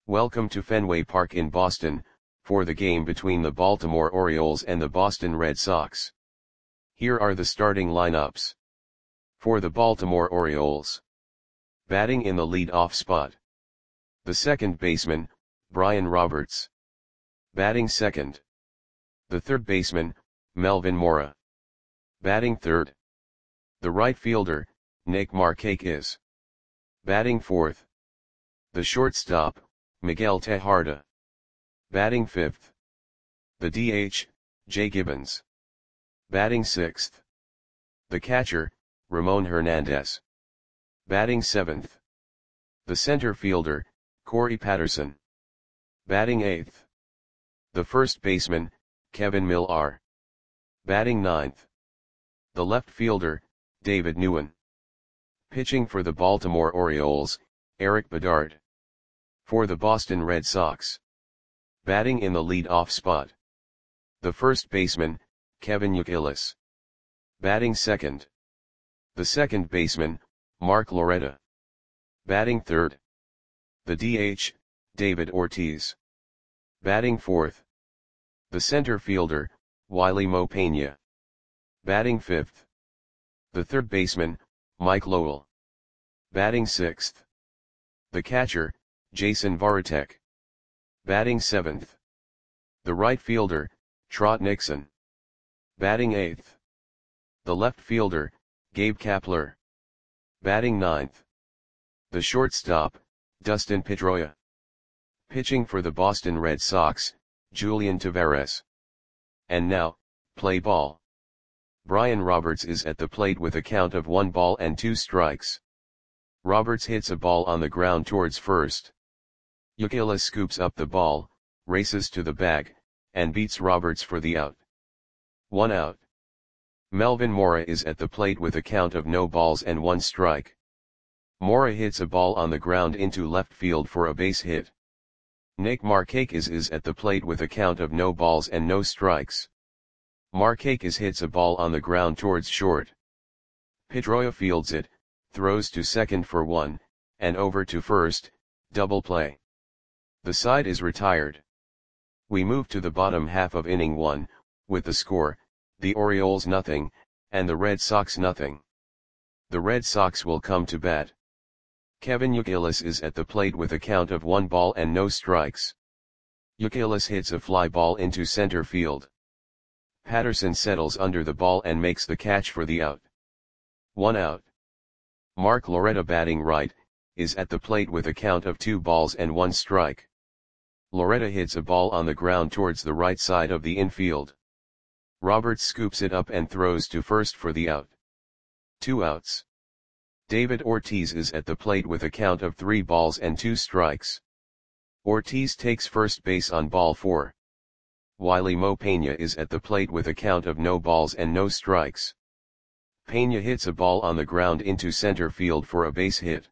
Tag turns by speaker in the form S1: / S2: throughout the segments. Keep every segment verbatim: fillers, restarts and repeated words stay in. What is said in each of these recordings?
S1: Welcome to Fenway Park in Boston, for the game between the Baltimore Orioles and the Boston Red Sox. Here are the starting lineups. For the Baltimore Orioles. Batting in the lead-off spot. The second baseman, Brian Roberts. Batting second. The third baseman, Melvin Mora. Batting third. The right fielder, Nick Markakis. Batting fourth. The shortstop, Miguel Tejada. Batting fifth. The D H, Jay Gibbons. Batting sixth. The catcher, Ramon Hernandez. Batting seventh. The center fielder, Corey Patterson. Batting eighth. The first baseman, Kevin Millar. Batting ninth. The left fielder, David Nguyen. Pitching for the Baltimore Orioles, Erik Bedard. For the Boston Red Sox. Batting in the lead-off spot. The first baseman, Kevin Youkilis. Batting second. The second baseman, Mark Loretta. Batting third. The D H, David Ortiz. Batting fourth. The center fielder, Wily Mo Peña. Batting fifth. The third baseman, Mike Lowell. Batting sixth. The catcher, Jason Varitek. Batting seventh. The right fielder, Trot Nixon. Batting eighth. The left fielder, Gabe Kapler. Batting ninth. The shortstop, Dustin Pedroia. Pitching for the Boston Red Sox, Julian Taveras. And now, play ball. Brian Roberts is at the plate with a count of one ball and two strikes. Roberts hits a ball on the ground towards first. Youkilis scoops up the ball, races to the bag, and beats Roberts for the out. One out. Melvin Mora is at the plate with a count of no balls and one strike. Mora hits a ball on the ground into left field for a base hit. Nick Markakis is at the plate with a count of no balls and no strikes. Markakis hits a ball on the ground towards short. Pedroia fields it, throws to second for one, and over to first, double play. The side is retired. We move to the bottom half of inning one, with the score, the Orioles nothing, and the Red Sox nothing. The Red Sox will come to bat. Kevin Youkilis is at the plate with a count of one ball and no strikes. Youkilis hits a fly ball into center field. Patterson settles under the ball and makes the catch for the out. One out. Mark Loretta, batting right, is at the plate with a count of two balls and one strike. Loretta hits a ball on the ground towards the right side of the infield. Roberts scoops it up and throws to first for the out. Two outs. David Ortiz is at the plate with a count of three balls and two strikes. Ortiz takes first base on ball four. Wily Mo Peña is at the plate with a count of no balls and no strikes. Peña hits a ball on the ground into center field for a base hit.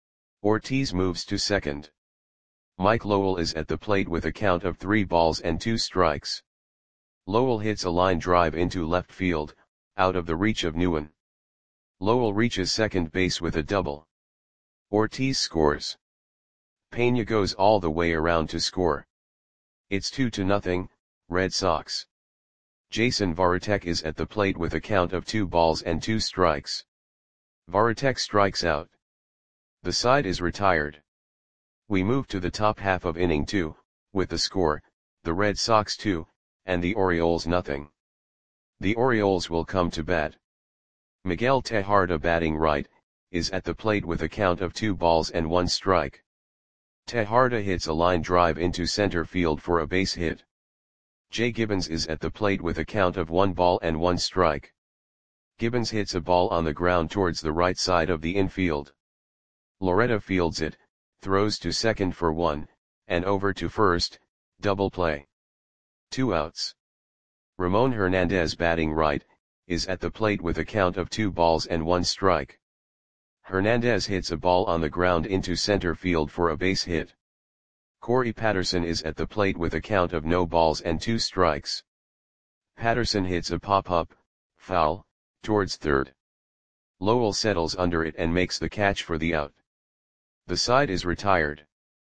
S1: Ortiz moves to second. Mike Lowell is at the plate with a count of three balls and two strikes. Lowell hits a line drive into left field, out of the reach of Nguyen. Lowell reaches second base with a double. Ortiz scores. Peña goes all the way around to score. It's two to nothing, Red Sox. Jason Varitek is at the plate with a count of two balls and two strikes. Varitek strikes out. The side is retired. We move to the top half of inning two, with the score, the Red Sox two, and the Orioles nothing. The Orioles will come to bat. Miguel Tejada, batting right, is at the plate with a count of two balls and one strike. Tejada hits a line drive into center field for a base hit. Jay Gibbons is at the plate with a count of one ball and one strike. Gibbons hits a ball on the ground towards the right side of the infield. Loretta fields it, throws to second for one, and over to first, double play. Two outs. Ramon Hernandez, batting right, is at the plate with a count of two balls and one strike. Hernandez hits a ball on the ground into center field for a base hit. Corey Patterson is at the plate with a count of no balls and two strikes. Patterson hits a pop-up, foul, towards third. Lowell settles under it and makes the catch for the out. The side is retired.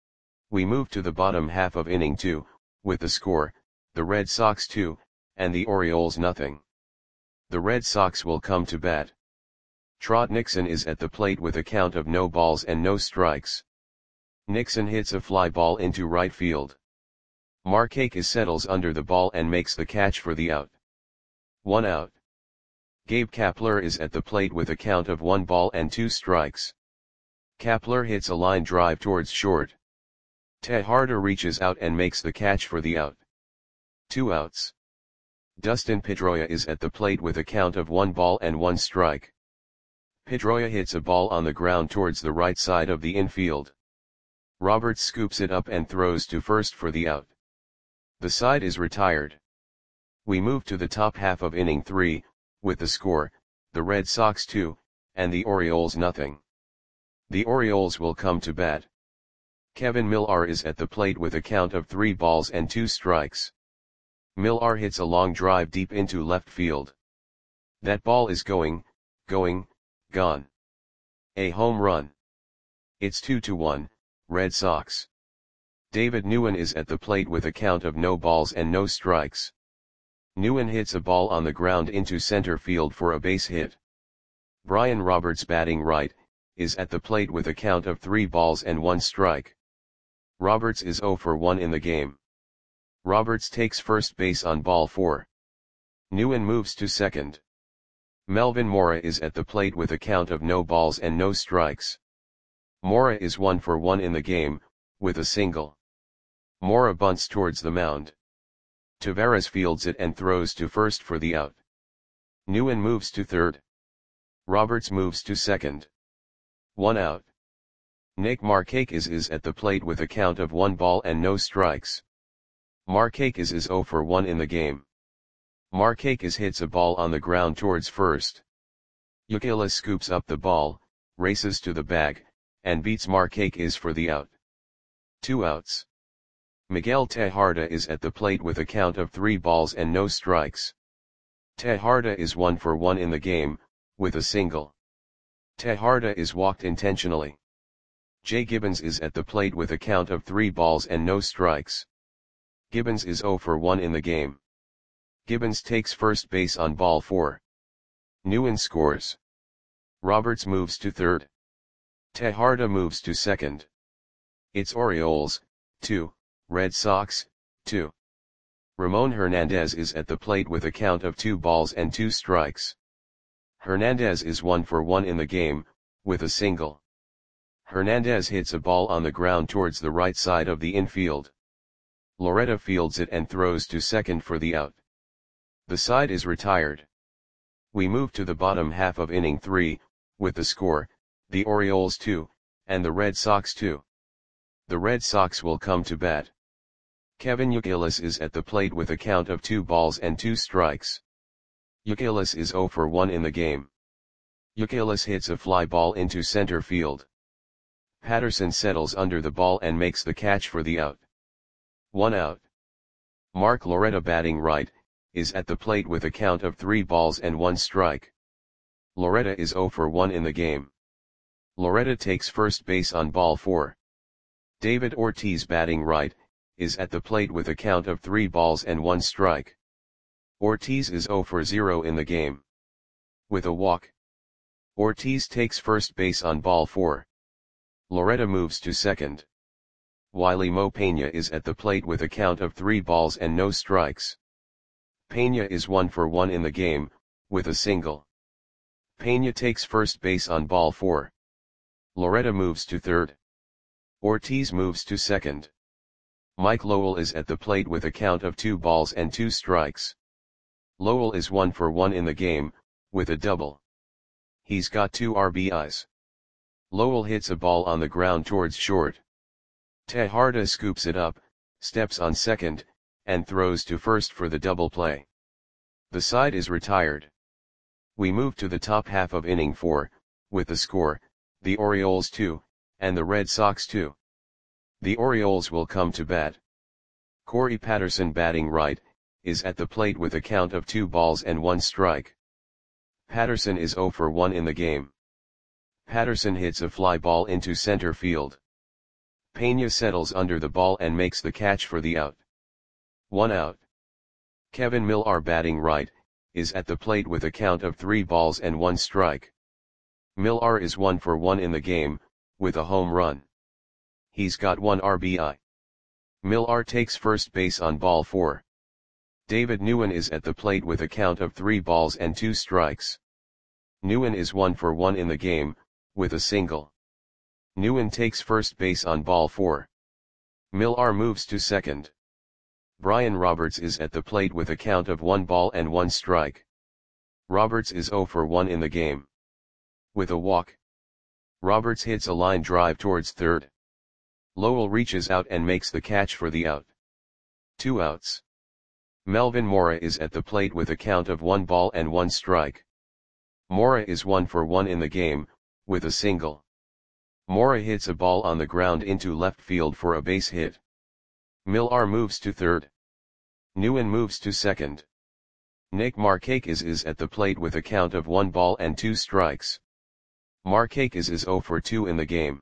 S1: We move to the bottom half of inning two, with the score, the Red Sox two, and the Orioles nothing. The Red Sox will come to bat. Trot Nixon is at the plate with a count of no balls and no strikes. Nixon hits a fly ball into right field. Markakis settles under the ball and makes the catch for the out. One out. Gabe Kapler is at the plate with a count of one ball and two strikes. Kapler hits a line drive towards short. Tejada reaches out and makes the catch for the out. Two outs. Dustin Pedroia is at the plate with a count of one ball and one strike. Pedroia hits a ball on the ground towards the right side of the infield. Roberts scoops it up and throws to first for the out. The side is retired. We move to the top half of inning three, with the score, the Red Sox two, and the Orioles nothing. The Orioles will come to bat. Kevin Millar is at the plate with a count of three balls and two strikes. Millar hits a long drive deep into left field. That ball is going, going, gone. A home run. It's two to one, Red Sox. David Nguyen is at the plate with a count of no balls and no strikes. Nguyen hits a ball on the ground into center field for a base hit. Brian Roberts, batting right, is at the plate with a count of three balls and one strike. Roberts is zero for one in the game. Roberts takes first base on ball four. Nguyen moves to second. Melvin Mora is at the plate with a count of no balls and no strikes. Mora is one for one in the game, with a single. Mora bunts towards the mound. Taveras fields it and throws to first for the out. Nguyen moves to third. Roberts moves to second. One out. Nick Markakis is at the plate with a count of one ball and no strikes. Markakis is zero for one in the game. Markakis hits a ball on the ground towards first. Youkilis scoops up the ball, races to the bag, and beats Markakis for the out. Two outs. Miguel Tejada is at the plate with a count of three balls and no strikes. Tejada is one for one in the game, with a single. Tejada is walked intentionally. Jay Gibbons is at the plate with a count of three balls and no strikes. Gibbons is zero for one in the game. Gibbons takes first base on ball four. Nguyen scores. Roberts moves to third. Tejada moves to second. It's Orioles, two, Red Sox, two. Ramon Hernandez is at the plate with a count of two balls and two strikes. Hernandez is one for one in the game, with a single. Hernandez hits a ball on the ground towards the right side of the infield. Loretta fields it and throws to second for the out. The side is retired. We move to the bottom half of inning three, with the score, the Orioles two, and the Red Sox two. The Red Sox will come to bat. Kevin Youkilis is at the plate with a count of two balls and two strikes. Youkilis is zero for one in the game. Youkilis hits a fly ball into center field. Patterson settles under the ball and makes the catch for the out. One out. Mark Loretta, batting right, is at the plate with a count of three balls and one strike. Loretta is zero for one in the game. Loretta takes first base on ball four. David Ortiz, batting right, is at the plate with a count of three balls and one strike. Ortiz is zero for zero in the game. With a walk. Ortiz takes first base on ball four. Loretta moves to second. Wiley Mo Peña is at the plate with a count of three balls and no strikes. Peña is one for one in the game, with a single. Peña takes first base on ball four. Loretta moves to third. Ortiz moves to second. Mike Lowell is at the plate with a count of two balls and two strikes. Lowell is one for one in the game, with a double. He's got two R B Is. Lowell hits a ball on the ground towards short. Tejada scoops it up, steps on second, and throws to first for the double play. The side is retired. We move to the top half of inning four, with the score, the Orioles two, and the Red Sox two. The Orioles will come to bat. Corey Patterson, batting right, is at the plate with a count of two balls and one strike. Patterson is zero for one in the game. Patterson hits a fly ball into center field. Pena settles under the ball and makes the catch for the out. One out. Kevin Millar, batting right, is at the plate with a count of three balls and one strike. Millar is one for one in the game, with a home run. He's got one R B I. Millar takes first base on ball four. David Nguyen is at the plate with a count of three balls and two strikes. Nguyen is one for one in the game, with a single. Nguyen takes first base on ball four. Millar moves to second. Brian Roberts is at the plate with a count of one ball and one strike. Roberts is zero for one in the game. With a walk. Roberts hits a line drive towards third. Lowell reaches out and makes the catch for the out. Two outs. Melvin Mora is at the plate with a count of one ball and one strike. Mora is one for one in the game, with a single. Mora hits a ball on the ground into left field for a base hit. Millar moves to third. Nguyen moves to second. Nick Markakis is at the plate with a count of one ball and two strikes. Markakis is zero for two in the game.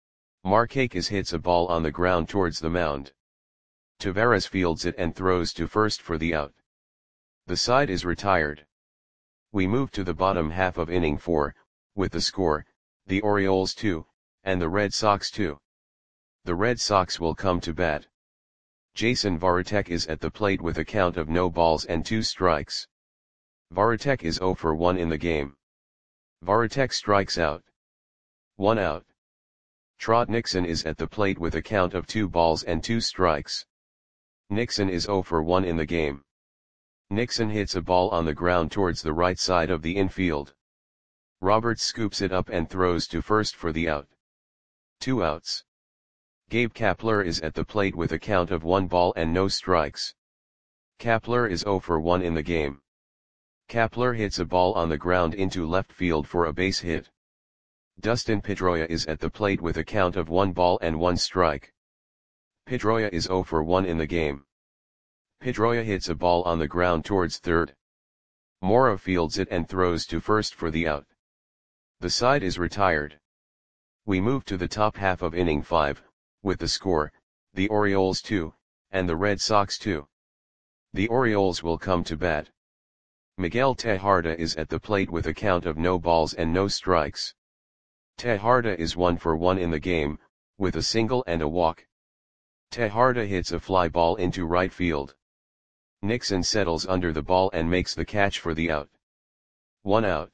S1: Markakis hits a ball on the ground towards the mound. Taveras fields it and throws to first for the out. The side is retired. We move to the bottom half of inning four, with the score, the Orioles two, and the Red Sox two. The Red Sox will come to bat. Jason Varitek is at the plate with a count of no balls and two strikes. Varitek is zero for one in the game. Varitek strikes out. One out. Trot Nixon is at the plate with a count of two balls and two strikes. Nixon is zero for one in the game. Nixon hits a ball on the ground towards the right side of the infield. Roberts scoops it up and throws to first for the out. Two outs. Gabe Kapler is at the plate with a count of one ball and no strikes. Kapler is zero for one in the game. Kapler hits a ball on the ground into left field for a base hit. Dustin Pedroia is at the plate with a count of one ball and one strike. Pedroia is zero for one in the game. Pedroia hits a ball on the ground towards third. Mora fields it and throws to first for the out. The side is retired. We move to the top half of inning five, with the score, the Orioles two, and the Red Sox two. The Orioles will come to bat. Miguel Tejada is at the plate with a count of no balls and no strikes. Tejada is one for one in the game, with a single and a walk. Tejada hits a fly ball into right field. Nixon settles under the ball and makes the catch for the out. One out.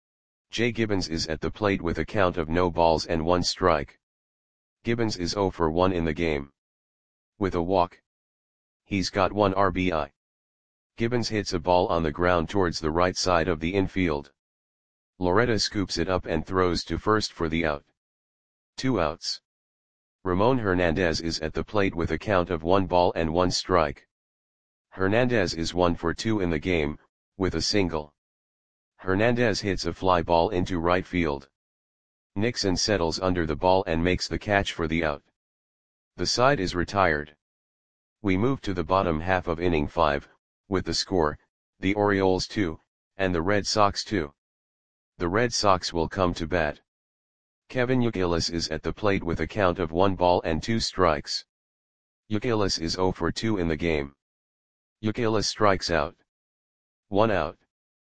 S1: Jay Gibbons is at the plate with a count of no balls and one strike. Gibbons is zero for one in the game. With a walk. He's got one R B I. Gibbons hits a ball on the ground towards the right side of the infield. Loretta scoops it up and throws to first for the out. Two outs. Ramon Hernandez is at the plate with a count of one ball and one strike. Hernandez is one for two in the game, with a single. Hernandez hits a fly ball into right field. Nixon settles under the ball and makes the catch for the out. The side is retired. We move to the bottom half of inning five, with the score, the Orioles two, and the Red Sox two. The Red Sox will come to bat. Kevin Youkilis is at the plate with a count of one ball and two strikes. Youkilis is zero for two in the game. Youkilis strikes out. One out.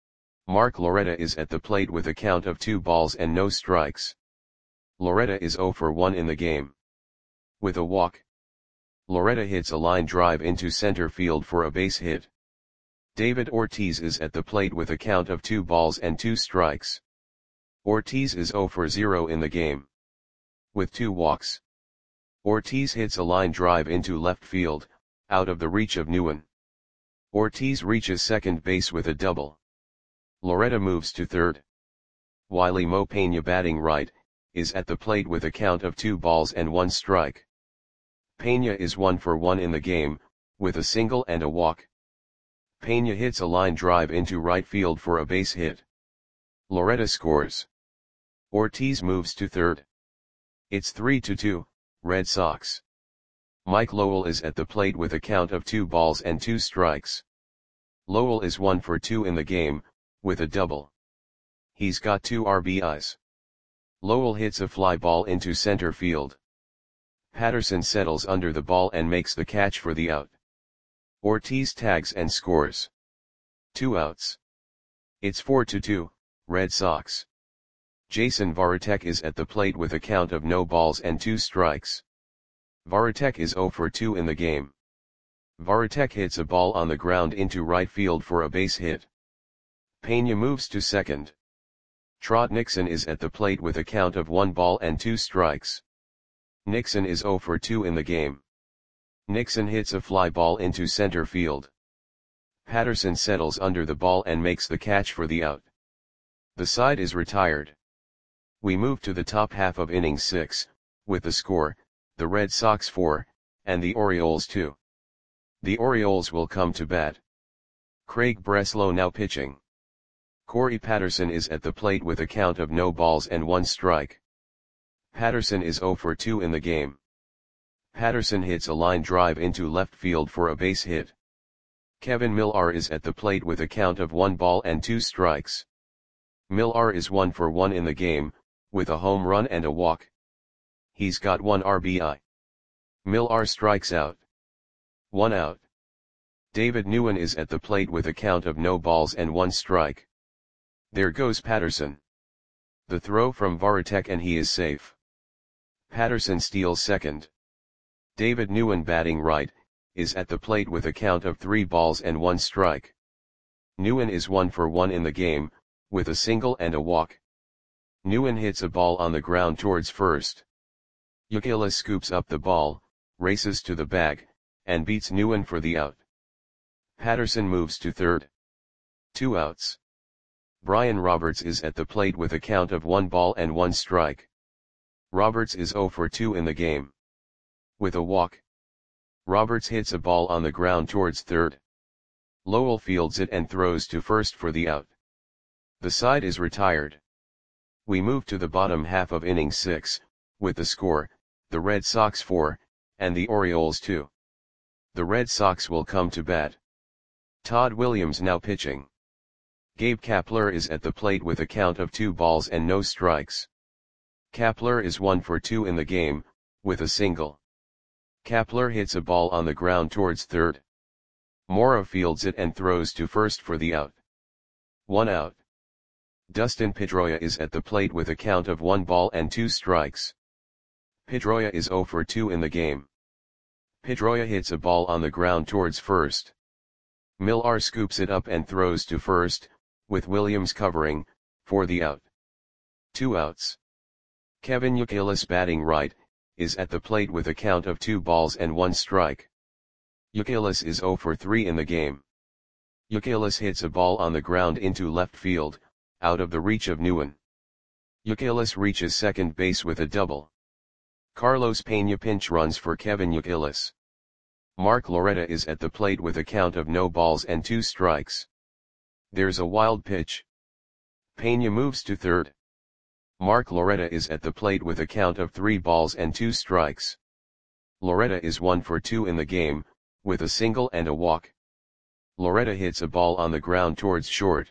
S1: Mark Loretta is at the plate with a count of two balls and no strikes. Loretta is zero for one in the game. With a walk. Loretta hits a line drive into center field for a base hit. David Ortiz is at the plate with a count of two balls and two strikes. Ortiz is zero for zero in the game. With two walks. Ortiz hits a line drive into left field, out of the reach of Nguyen. Ortiz reaches second base with a double. Loretta moves to third. Wiley Mo Pena, batting right, is at the plate with a count of two balls and one strike. Pena is one for one in the game, with a single and a walk. Pena hits a line drive into right field for a base hit. Loretta scores. Ortiz moves to third. It's three to two, Red Sox. Mike Lowell is at the plate with a count of two balls and two strikes. Lowell is one for two in the game, with a double. He's got two R B Is. Lowell hits a fly ball into center field. Patterson settles under the ball and makes the catch for the out. Ortiz tags and scores. Two outs. It's four to two, Red Sox. Jason Varitek is at the plate with a count of no balls and two strikes. Varitek is zero for two in the game. Varitek hits a ball on the ground into right field for a base hit. Pena moves to second. Trot Nixon is at the plate with a count of one ball and two strikes. Nixon is zero for two in the game. Nixon hits a fly ball into center field. Patterson settles under the ball and makes the catch for the out. The side is retired. We move to the top half of inning six, with the score, the Red Sox four, and the Orioles two. The Orioles will come to bat. Craig Breslow now pitching. Corey Patterson is at the plate with a count of no balls and one strike. Patterson is zero for two in the game. Patterson hits a line drive into left field for a base hit. Kevin Millar is at the plate with a count of one ball and two strikes. Millar is one for one in the game, with a home run and a walk. He's got one R B I. Millar strikes out. One out. David Nguyen is at the plate with a count of no balls and one strike. There goes Patterson. The throw from Varitek and he is safe. Patterson steals second. David Nguyen, batting right, is at the plate with a count of three balls and one strike. Nguyen is one for one in the game, with a single and a walk. Nguyen hits a ball on the ground towards first. Youkilis scoops up the ball, races to the bag, and beats Nguyen for the out. Patterson moves to third. Two outs. Brian Roberts is at the plate with a count of one ball and one strike. Roberts is zero for two in the game. With a walk. Roberts hits a ball on the ground towards third. Lowell fields it and throws to first for the out. The side is retired. We move to the bottom half of inning six, with the score, the Red Sox four, and the Orioles two. The Red Sox will come to bat. Todd Williams now pitching. Gabe Kapler is at the plate with a count of two balls and no strikes. Kapler is one for two in the game, with a single. Kapler hits a ball on the ground towards third. Mora fields it and throws to first for the out. One out. Dustin Pedroia is at the plate with a count of one ball and two strikes. Pedroia is zero for two in the game. Pedroia hits a ball on the ground towards first. Millar scoops it up and throws to first, with Williams covering, for the out. Two outs. Kevin Youkilis, batting right, is at the plate with a count of two balls and one strike. Youkilis is zero for three in the game. Youkilis hits a ball on the ground into left field, out of the reach of Nguyen. Youkilis reaches second base with a double. Carlos Pena pinch runs for Kevin Youkilis. Mark Loretta is at the plate with a count of no balls and two strikes. There's a wild pitch. Pena moves to third. Mark Loretta is at the plate with a count of three balls and two strikes. Loretta is one for two in the game, with a single and a walk. Loretta hits a ball on the ground towards short.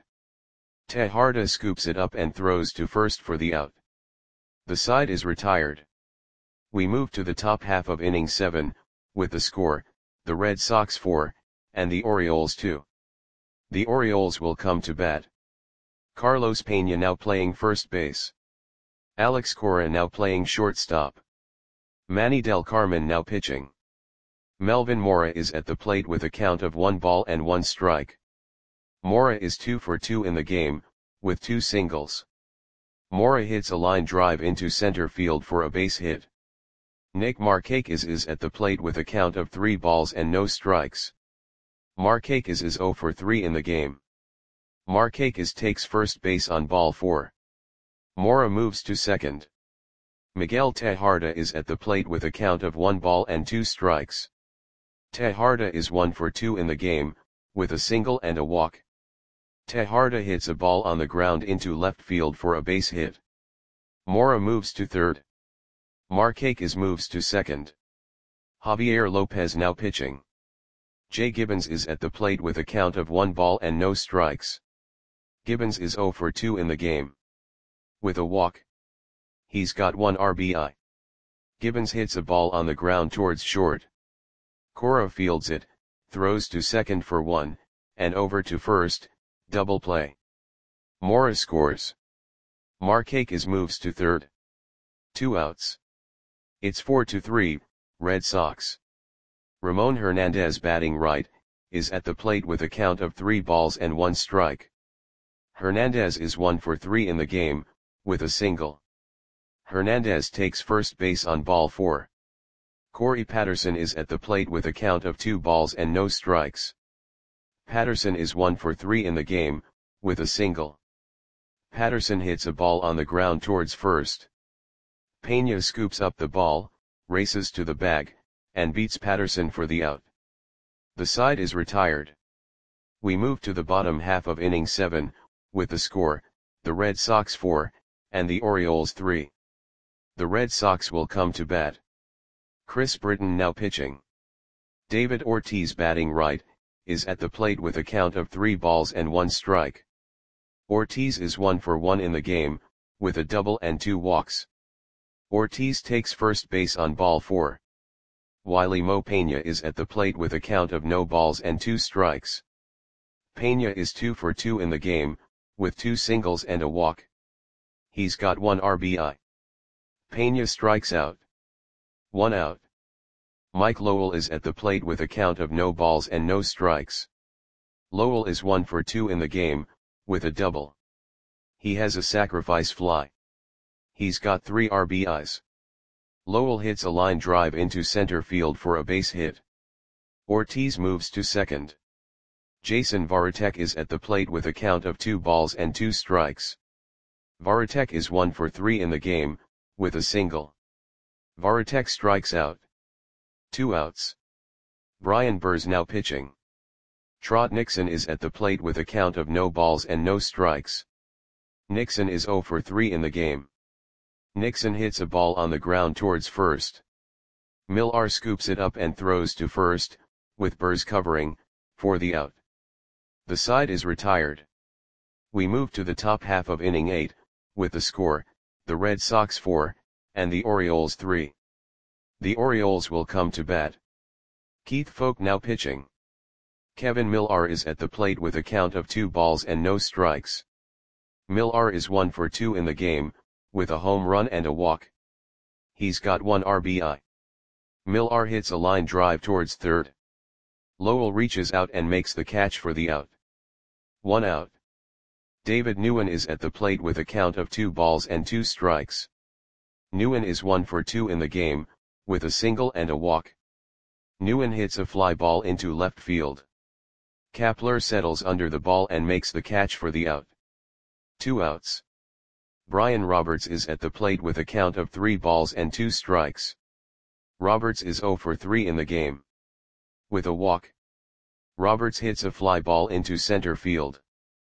S1: Tejada scoops it up and throws to first for the out. The side is retired. We move to the top half of inning seven, with the score, the Red Sox four, and the Orioles two. The Orioles will come to bat. Carlos Pena now playing first base. Alex Cora now playing shortstop. Manny Del Carmen now pitching. Melvin Mora is at the plate with a count of one ball and one strike. Mora is two for two in the game, with two singles. Mora hits a line drive into center field for a base hit. Nick Markakis is at the plate with a count of three balls and no strikes. Markakis is zero for three in the game. Markakis takes first base on ball four. Mora moves to second. Miguel Tejada is at the plate with a count of one ball and two strikes. Tejada is one for two in the game, with a single and a walk. Tejada hits a ball on the ground into left field for a base hit. Mora moves to third. Markakis moves to second. Javier Lopez now pitching. Jay Gibbons is at the plate with a count of one ball and no strikes. Gibbons is zero for two in the game. With a walk. He's got one R B I. Gibbons hits a ball on the ground towards short. Cora fields it, throws to second for one, and over to first, double play. Mora scores. Markakis moves to third. Two outs. It's four to three, Red Sox. Ramon Hernandez batting right, is at the plate with a count of three balls and one strike. Hernandez is one for three in the game, with a single. Hernandez takes first base on ball four. Corey Patterson is at the plate with a count of two balls and no strikes. Patterson is one for three in the game, with a single. Patterson hits a ball on the ground towards first. Pena scoops up the ball, races to the bag, and beats Patterson for the out. The side is retired. We move to the bottom half of inning seven, with the score, the Red Sox four, and the Orioles three. The Red Sox will come to bat. Chris Britton now pitching. David Ortiz batting right, is at the plate with a count of three balls and one strike. Ortiz is one for one in the game, with a double and two walks. Ortiz takes first base on ball four. Wiley Mo Pena is at the plate with a count of no balls and two strikes. Pena is two for two in the game, with two singles and a walk. He's got one R B I. Pena strikes out. One out. Mike Lowell is at the plate with a count of no balls and no strikes. Lowell is one for two in the game, with a double. He has a sacrifice fly. He's got three R B Is. Lowell hits a line drive into center field for a base hit. Ortiz moves to second. Jason Varitek is at the plate with a count of two balls and two strikes. Varitek is one for three in the game, with a single. Varitek strikes out. Two outs. Brian Burrs now pitching. Trot Nixon is at the plate with a count of no balls and no strikes. Nixon is zero for three in the game. Nixon hits a ball on the ground towards first. Millar scoops it up and throws to first, with Burrs covering, for the out. The side is retired. We move to the top half of inning eight, with the score, the Red Sox four, and the Orioles three. The Orioles will come to bat. Keith Folk now pitching. Kevin Millar is at the plate with a count of two balls and no strikes. Millar is one for two in the game, with a home run and a walk. He's got one R B I. Millar hits a line drive towards third. Lowell reaches out and makes the catch for the out. One out. David Nguyen is at the plate with a count of two balls and two strikes. Nguyen is one for two in the game, with a single and a walk. Nguyen hits a fly ball into left field. Kapler settles under the ball and makes the catch for the out. Two outs. Brian Roberts is at the plate with a count of three balls and two strikes. Roberts is zero for three in the game. With a walk. Roberts hits a fly ball into center field.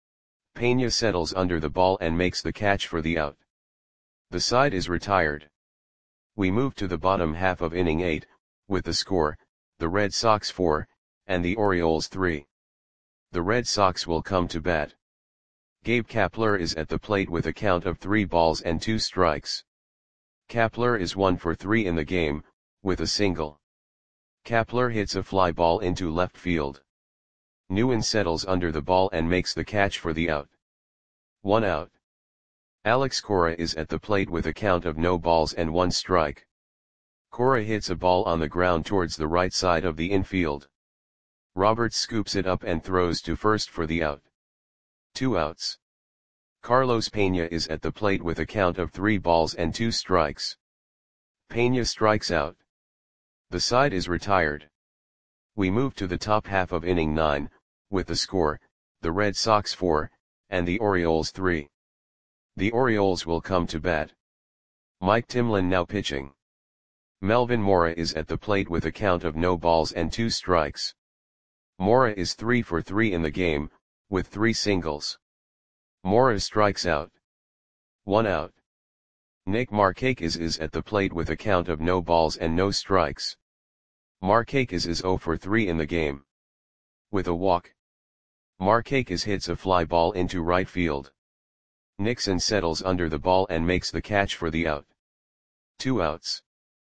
S1: Pena settles under the ball and makes the catch for the out. The side is retired. We move to the bottom half of inning eight, with the score, the Red Sox four, and the Orioles three. The Red Sox will come to bat. Gabe Kapler is at the plate with a count of three balls and two strikes. Kapler is one for three in the game, with a single. Kapler hits a fly ball into left field. Nguyen settles under the ball and makes the catch for the out. One out. Alex Cora is at the plate with a count of no balls and one strike. Cora hits a ball on the ground towards the right side of the infield. Roberts scoops it up and throws to first for the out. Two outs. Carlos Pena is at the plate with a count of three balls and two strikes. Pena strikes out. The side is retired. We move to the top half of inning nine, with the score, the Red Sox four, and the Orioles three. The Orioles will come to bat. Mike Timlin now pitching. Melvin Mora is at the plate with a count of no balls and two strikes. Mora is three for three in the game, with three singles. Mora strikes out. One out. Nick Markakis is at the plate with a count of no balls and no strikes. Markakis is zero for three in the game. With a walk. Markakis hits a fly ball into right field. Nixon settles under the ball and makes the catch for the out. Two outs.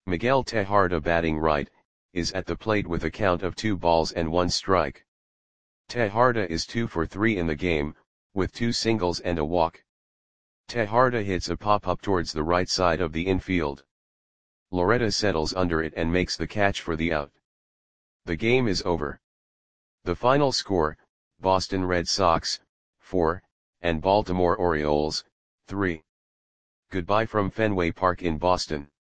S1: Miguel Tejada, batting right, is at the plate with a count of two balls and one strike. Tejada is two for three in the game, with two singles and a walk. Tejada hits a pop-up towards the right side of the infield. Loretta settles under it and makes the catch for the out. The game is over. The final score, Boston Red Sox, four, and Baltimore Orioles, three. Goodbye from Fenway Park in Boston.